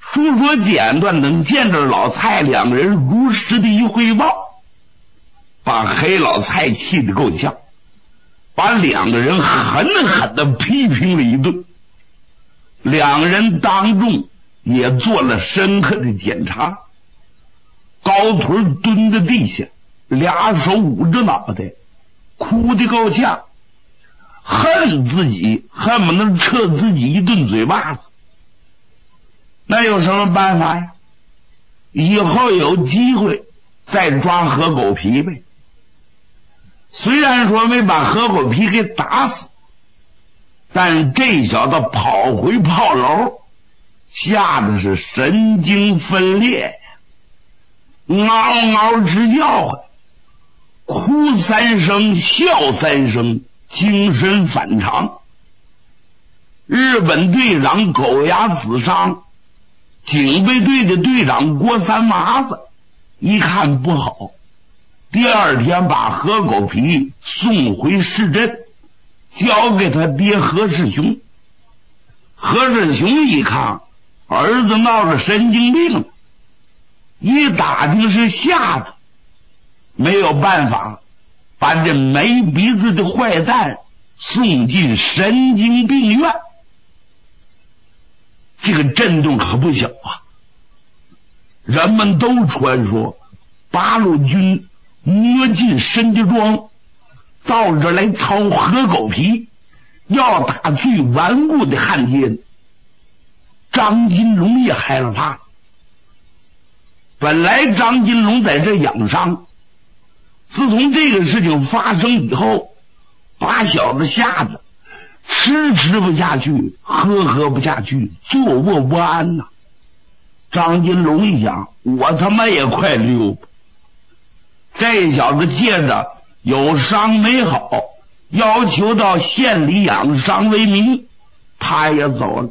书说简短，能见着老蔡两个人如实的一汇报，把黑老蔡气得够呛，把两个人狠狠的批评了一顿。两个人当众也做了深刻的检查。高腿蹲在地下，俩手捂着脑袋，哭得够呛，恨自己，恨不能撤自己一顿嘴巴子。那有什么办法呀？以后有机会再抓何狗皮呗。虽然说没把何狗皮给打死，但这小子跑回炮楼，吓得是神经分裂，嗷嗷直叫唤，哭三声笑三声，精神反常。日本队长狗牙子商，警备队的队长郭三麻子一看不好，第二天把何狗皮送回市镇，交给他爹何世雄。何世雄一看儿子闹了神经病了，一打听是吓的，没有办法，把这没鼻子的坏蛋送进神经病院。这个震动可不小啊！人们都传说八路军摸进申家庄，到这来掏何狗皮，要打最顽固的汉奸。张金龙也害了怕。本来张金龙在这养伤，自从这个事情发生以后，把小子吓得吃不下去，喝不下去，坐卧不安呐。张金龙一想，我他妈也快溜吧。这小子借着有伤没好，要求到县里养伤为名，他也走了。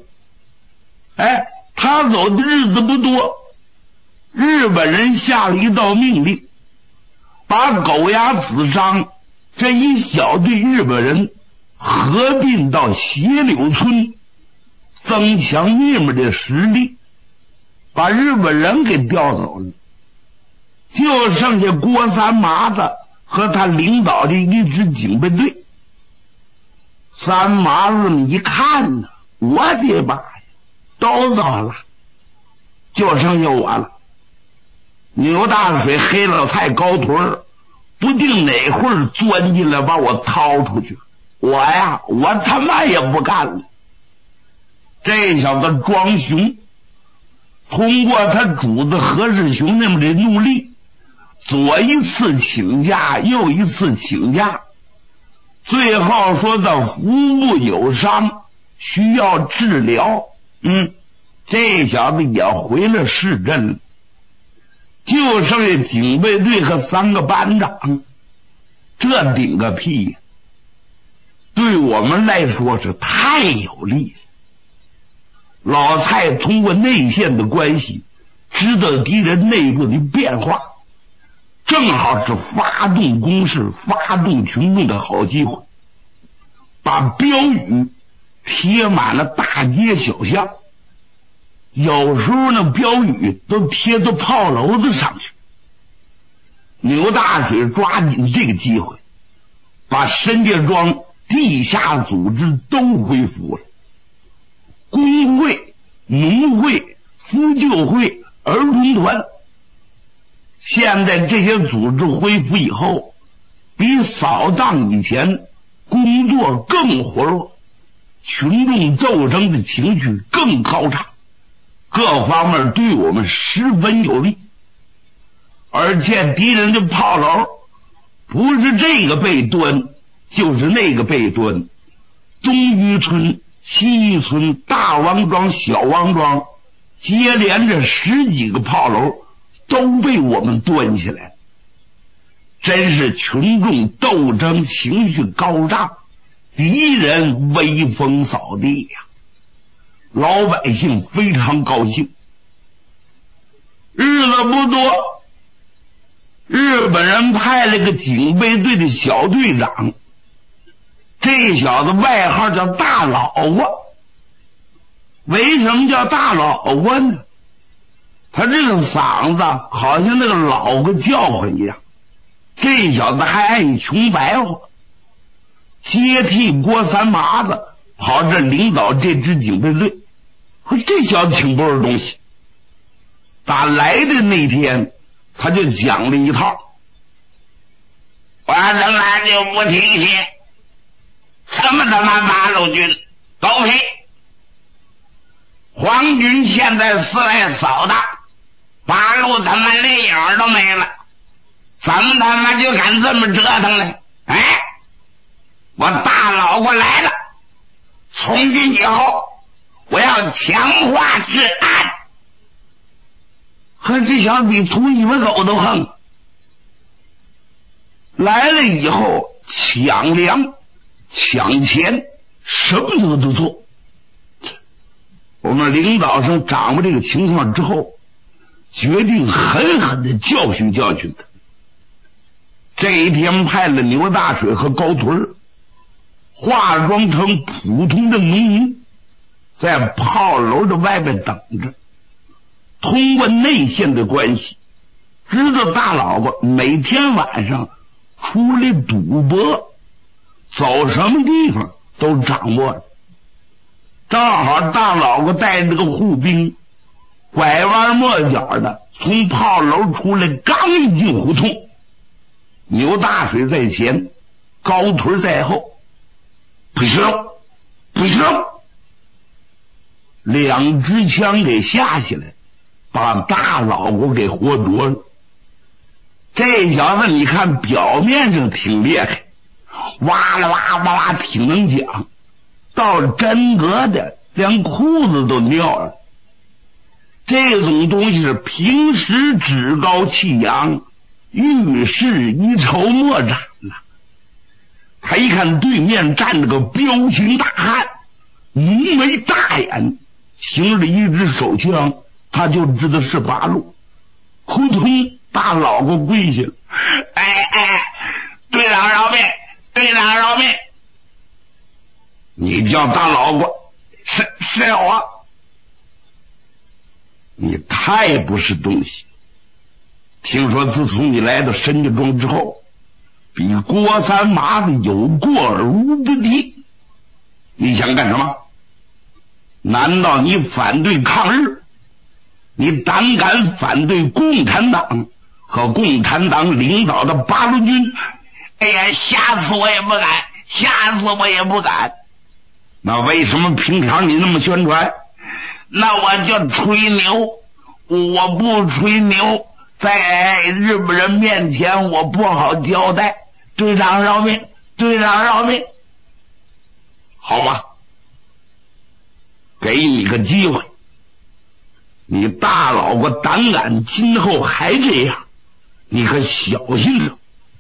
他走的日子不多，日本人下了一道命令，把狗牙子商这一小队日本人合并到斜柳村，增强你们的实力，把日本人给调走了，就剩下郭三麻子和他领导的一支警备队。三麻子一看呢，我的妈呀，都走了，就剩下我了。牛大水黑老蔡高腿儿不定哪会儿钻进来把我掏出去，我他妈也不干了。这小子庄雄通过他主子何世雄那么的努力，左一次请假，右一次请假，最后说他腹部有伤，需要治疗。这小子也回了市镇了，就剩下警备队和3个班长，这顶个屁呀！对我们来说是太有利了。老蔡通过内线的关系知道敌人内部的变化，正好是发动攻势、发动群众的好机会，把标语贴满了大街小巷，有时候那标语都贴到炮楼子上去。牛大水抓紧这个机会，把申家庄地下组织都恢复了，工会、农会、夫救会、儿童团。现在这些组织恢复以后，比扫荡以前工作更活络，群众斗争的情绪更高涨，各方面对我们十分有利。而且敌人的炮楼不是这个被端就是那个被端，东峪村、西峪村、大王庄、小王庄接连着10几个炮楼都被我们端起来，真是群众斗争情绪高涨，敌人威风扫地呀！老百姓非常高兴。日子不多，日本人派了个警备队的小队长，这小子外号叫大老啊。为什么叫大老啊呢？ 他这个嗓子好像那个老个叫唤一样。这小子还爱穷白话，接替郭三麻子跑这领导这支警备队。这小子挺不是东西。打来的那天他就讲了一套，我他妈就不听信什么他妈八路军，狗屁！皇军现在四外扫荡，八路他妈连影都没了，怎么他妈就敢这么折腾呢？哎，我大老婆来了，从今以后我要强化治安。可这小子比土尾巴狗都横。来了以后抢粮抢钱，什么都做。我们领导上掌握这个情况之后，决定狠狠的教训教训他。这一天派了牛大水和高屯化妆成普通的农民，在炮楼的外面等着。通过内线的关系，知道大老婆每天晚上出来赌博，走什么地方都掌握了。正好大老婆带着个护兵，拐弯抹角的从炮楼出来，刚一进胡同，牛大水在前，高屯在后，不行不行，两支枪给下起来，把大老婆给活捉了。这小子你看表面上挺厉害，哇啦哇哇哇挺能讲，到真格的连裤子都尿了。这种东西是平时趾高气扬，遇事一筹莫展呐。他一看对面站着个彪形大汉，浓眉大眼，擎着一支手枪，他就知道是八路。扑通，大老婆跪下了，哎，队长饶命，队长饶命！你叫大老婆，是我。你太不是东西！听说自从你来到申家庄之后，比郭三麻子有过而无不及。你想干什么？难道你反对抗日？你胆敢反对共产党和共产党领导的八路军？哎呀，吓死我也不敢，吓死我也不敢。那为什么平常你那么宣传？那我就吹牛，我不吹牛，在日本人面前我不好交代。队长饶命，队长饶命！好吧，给你个机会，你大老婆胆敢今后还这样，你可小心着。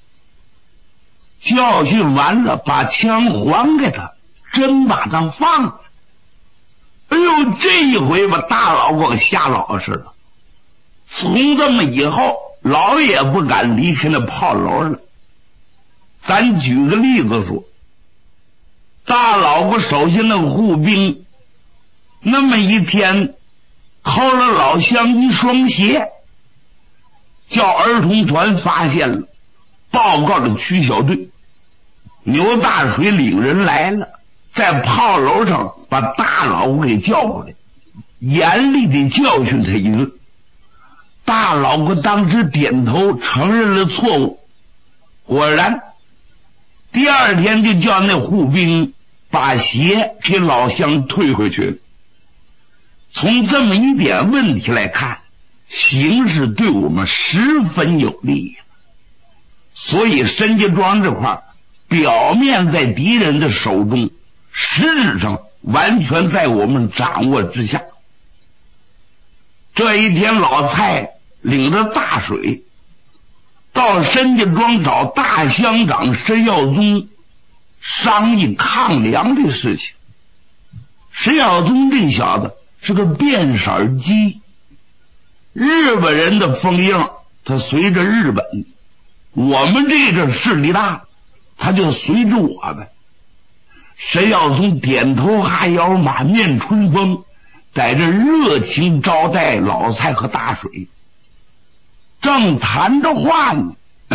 教训完了，把枪还给他，真把他放了。哎呦，这一回把大老婆吓老实了。从这么以后，老也不敢离开那炮楼了。咱举个例子说，大老婆手下那个护兵，那么一天偷了老乡一双鞋，叫儿童团发现了，报告了区小队。牛大水领人来了，在炮楼上把大老婆给叫过来，严厉的教训他一顿。大老婆当时点头承认了错误，果然第二天就叫那护兵把鞋给老乡退回去了。从这么一点问题来看，形势对我们十分有利。所以申家庄这块表面在敌人的手中，实质上完全在我们掌握之下。这一天老蔡领着大水到申家庄找大乡长申耀宗商议抗粮的事情。申耀宗这小子是个变色鸡，日本人的封印他随着日本，我们这个势力大，他就随着我们。申耀宗点头哈腰，满面春风， 在这热情招待老蔡和大水。正谈着话呢，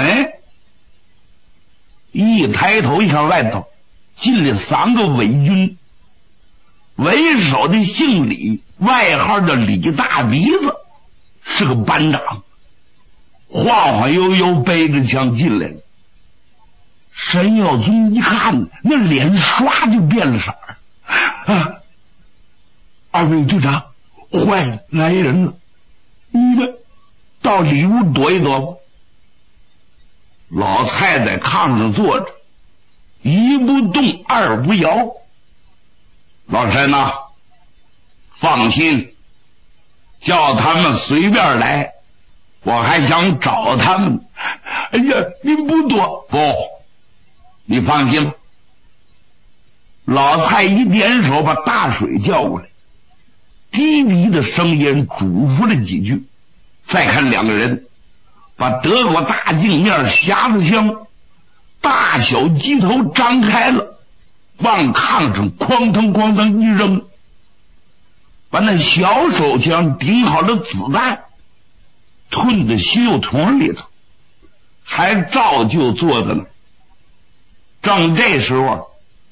一抬头一看，外头进来3个伪军，为首的姓李，外号叫李大鼻子，是个班长，晃晃悠悠背着枪进来了。沈耀宗一看，那脸唰就变了色儿。二位队长，坏了，来人了，你们到里屋躲一躲吧。老蔡在炕上坐着，一不动二不摇。老沈呐，放心，叫他们随便来，我还想找他们。哎呀，您不躲？不，你放心吧。老蔡一点手，把大水叫过来，低低的声音嘱咐了几句。再看2个人把德国大镜面匣子枪大小鸡头张开了，往炕上哐当哐当一扔，把那小手枪顶好了子弹吞在袖筒里头，还照旧坐在那儿。正这时候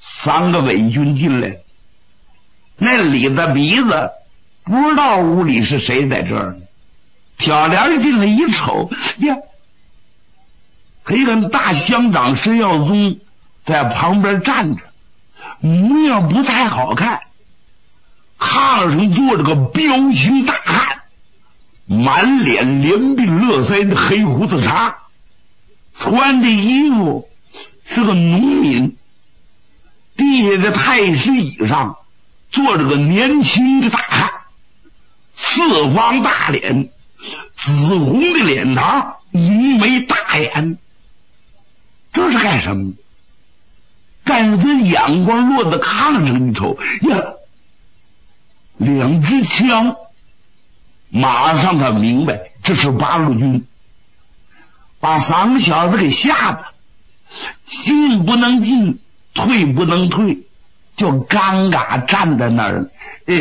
3个伪军进来，那李大鼻子不知道屋里是谁在这儿呢，挑帘进来一瞅呀，可一看大乡长沈耀宗在旁边站着，模样不太好看。炕上坐着个彪形大汉，满脸连鬓络腮的黑胡子茬，穿的衣服是个农民。地下的太师椅上坐着个年轻的大汉，四方大脸，紫红的脸膛，浓眉大眼。这是干什么？但是他眼光落在炕上一瞅呀，2支枪，马上他明白这是八路军，把3个小子给吓得进不能进，退不能退，就尴尬站在那儿。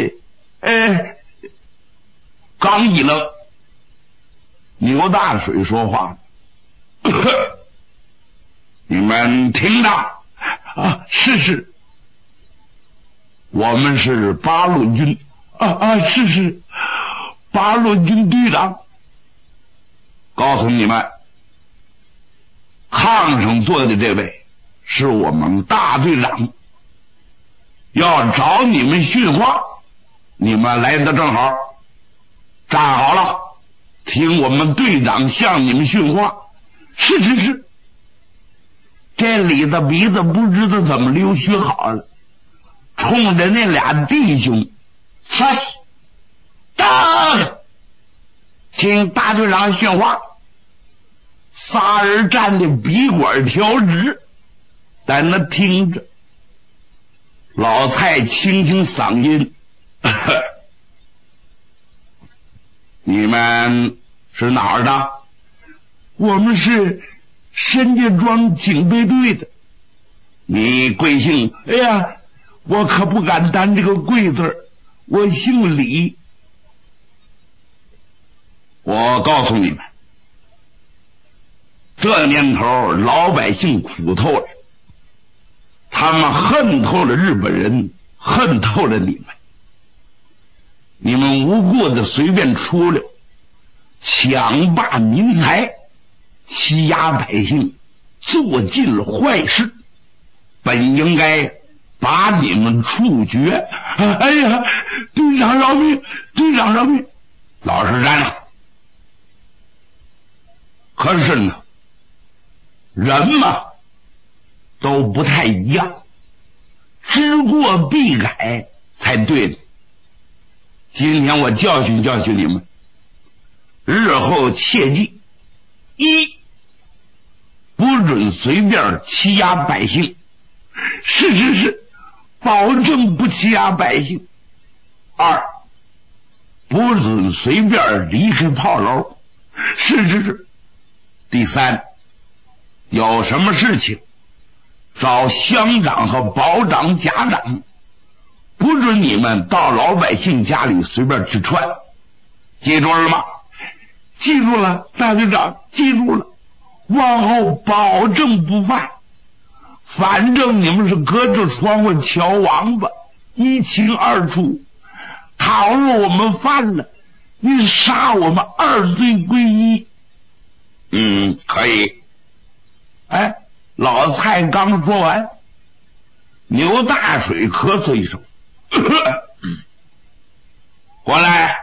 刚一愣，牛大水说话了：“你们听着啊，是，我们是八路军是八路军队长。告诉你们，炕上坐的这位是我们大队长，要找你们训话，你们来得正好，站好了，听我们队长向你们训话。是。这李大鼻子不知道怎么溜须好了，冲着那俩弟兄撒气，听大队长训话。仨人站的鼻管调直，在那听着。老蔡清清嗓音：“你们是哪儿的？”“我们是申家庄警备队的。”“你贵姓？”“哎呀，我可不敢担这个贵字，我姓李。”“我告诉你们，这年头老百姓苦透了，他们恨透了日本人，恨透了你们。你们无故的随便出来，抢霸民财，欺压百姓，做尽了坏事，本应该把你们处决。”“哎呀，队长饶命，队长饶命！”“老实站着。”可是呢，人嘛都不太一样，知过必改才对的。今天我教训教训你们，日后切记：一，不准随便欺压百姓。是，保证不欺压百姓。2，不准随便离开炮楼。是。第3，有什么事情找乡长和保长、甲长， 不准你们到老百姓家里随便去串，记住了吗？记住了，大队长，记住了，往后保证不犯。反正你们是隔着窗户敲王八，一清二楚。倘若我们犯了，你杀我们二罪归一。可以。哎，老蔡刚说完，牛大水咳嗽一声，过来，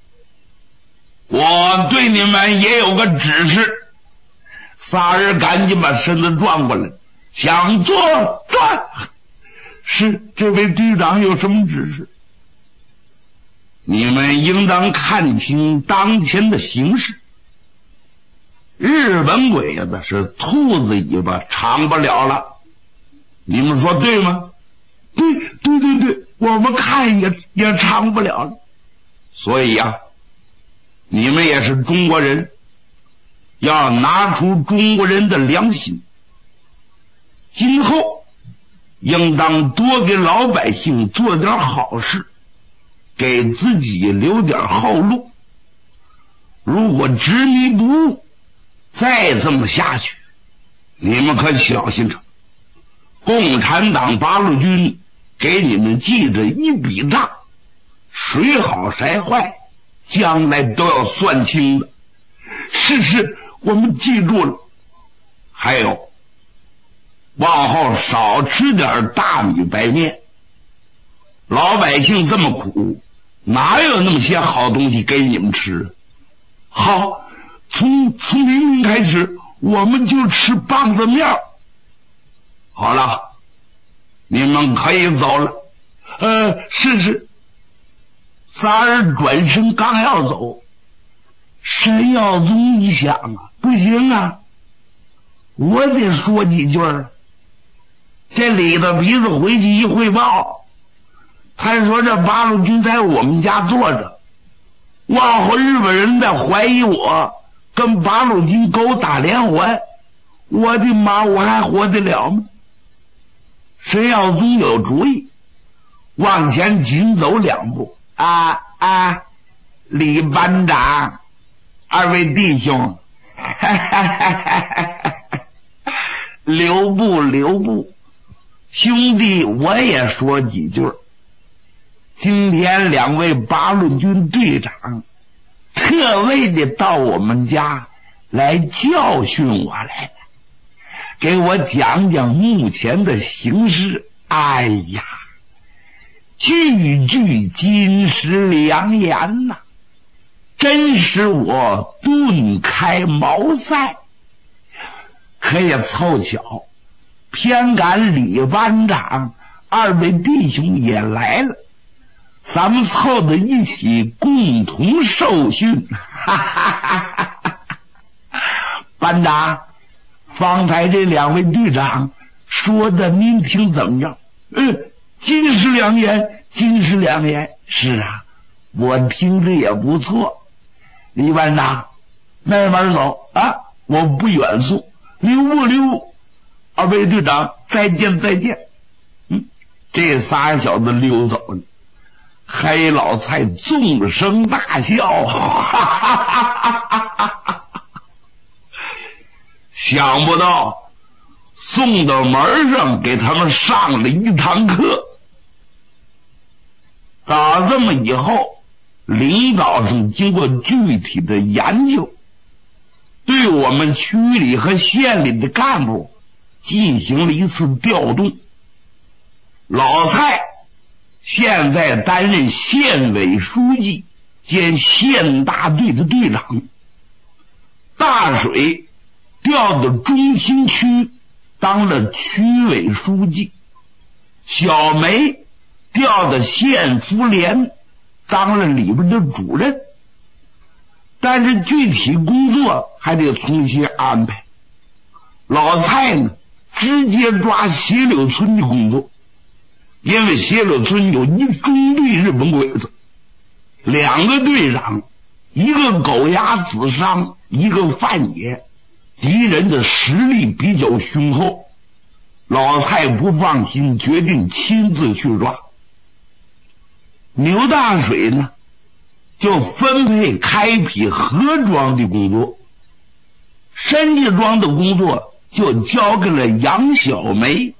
我对你们也有个指示。仨人赶紧把身子转过来，向左转。是，这位队长有什么指示？你们应当看清当前的形势。日本鬼子是兔子尾巴长不了了，你们说对吗？对，我们看也长不了了。所以呀，你们也是中国人，要拿出中国人的良心，今后应当多给老百姓做点好事，给自己留点后路。如果执迷不悟，再这么下去，你们可小心着，共产党八路军给你们记着一笔账，谁好谁坏，将来都要算清的。是，我们记住了。还有，往后少吃点大米白面，老百姓这么苦，哪有那么些好东西给你们吃？好，从明天开始，我们就吃棒子面。好了，你们可以走了。是。仨人转身刚要走，沈耀宗一想啊，不行啊，我得说几句。这里头鼻子回去一汇报，他说这八路军在我们家坐着，往后日本人再怀疑我跟八路军勾打连环，我的妈，我还活得了吗？沈耀宗有主意，往前紧走两步。李班长，二位弟兄，留步，兄弟，我也说几句。今天两位八路军队长特为的到我们家来教训我来了，给我讲讲目前的形势。哎呀，句句金石良言呐，真使我顿开茅塞。可也凑巧，偏赶李班长二位弟兄也来了，咱们凑在一起共同受训。班长，方才这两位队长说的您听怎么样？金石良言。是啊，我听着也不错。李班长，慢慢走啊，我不远送。留步，二位队长再见。这仨小子溜走了，黑老蔡纵声大笑。想不到送到门上给他们上了一堂课。打这么以后，领导层经过具体的研究，对我们区里和县里的干部进行了一次调动。老蔡现在担任县委书记兼县大队的队长，大水调到中心区当了区委书记，小梅调到县妇联当了里边的主任，但是具体工作还得重新安排。老蔡呢，直接抓斜柳村的工作，因为斜柳村有一中队日本鬼子，两个队长，一个狗牙子商，一个范野，敌人的实力比较雄厚。老蔡不放心，决定亲自去抓。 牛大水呢就分配开辟河庄的工作，申家庄的工作就交给了杨小梅。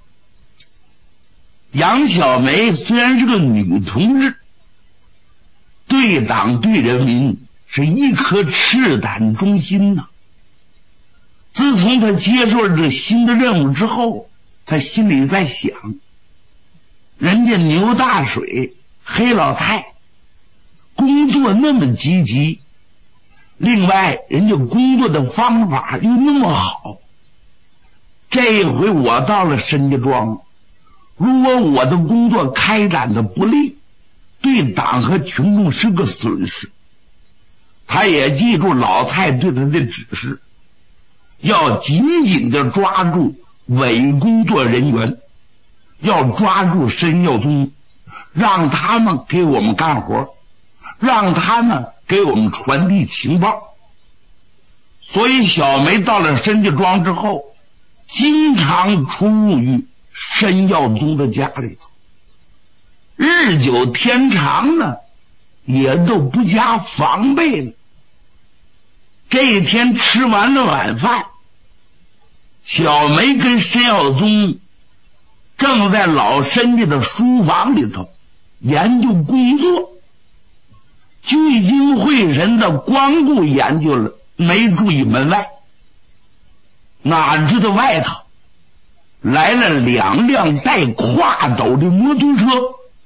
杨小梅虽然是个女同志，对党对人民是一颗赤胆忠心呐。自从她接受了这新的任务之后，她心里在想，人家牛大水黑老太工作那么积极，另外人家工作的方法又那么好，这一回我到了申家庄，如果我的工作开展的不利，对党和群众是个损失。他也记住老太对他的指示，要紧紧地抓住伪工作人员，要抓住申耀宗，让他们给我们干活，让他们给我们传递情报。所以小梅到了申家庄之后，经常出入于申耀宗的家里头，日久天长呢，也都不加防备了。这一天吃完了晚饭，小梅跟申耀宗正在老申家的书房里头研究工作，聚精会神的光顾研究了，没注意门外。哪知道外头来了2辆带跨斗的摩托车，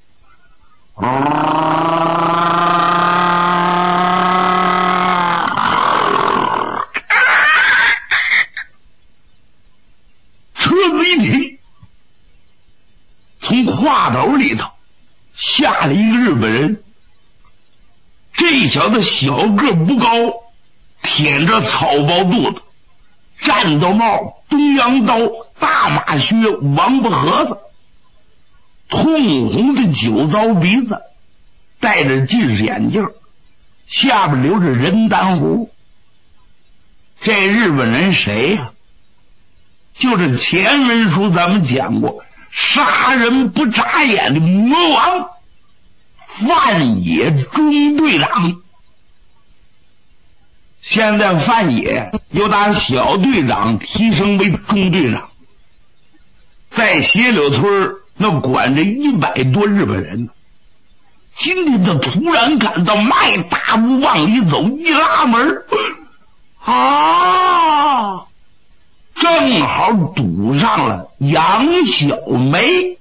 车子一停，从跨斗里头下来一个日本人。这小子小个不高，腆着草包肚子，战斗帽、东洋刀、大马靴、王八盒子，通红的酒糟鼻子，戴着近视眼镜，下边留着人丹胡。这日本人谁呀？就是前文书咱们讲过，杀人不眨眼的魔王范野中队长。现在范野又打小队长提升为中队长，在斜柳村那管着100多日本人。今天他突然感到迈大步往里走，一拉门正好堵上了杨小梅。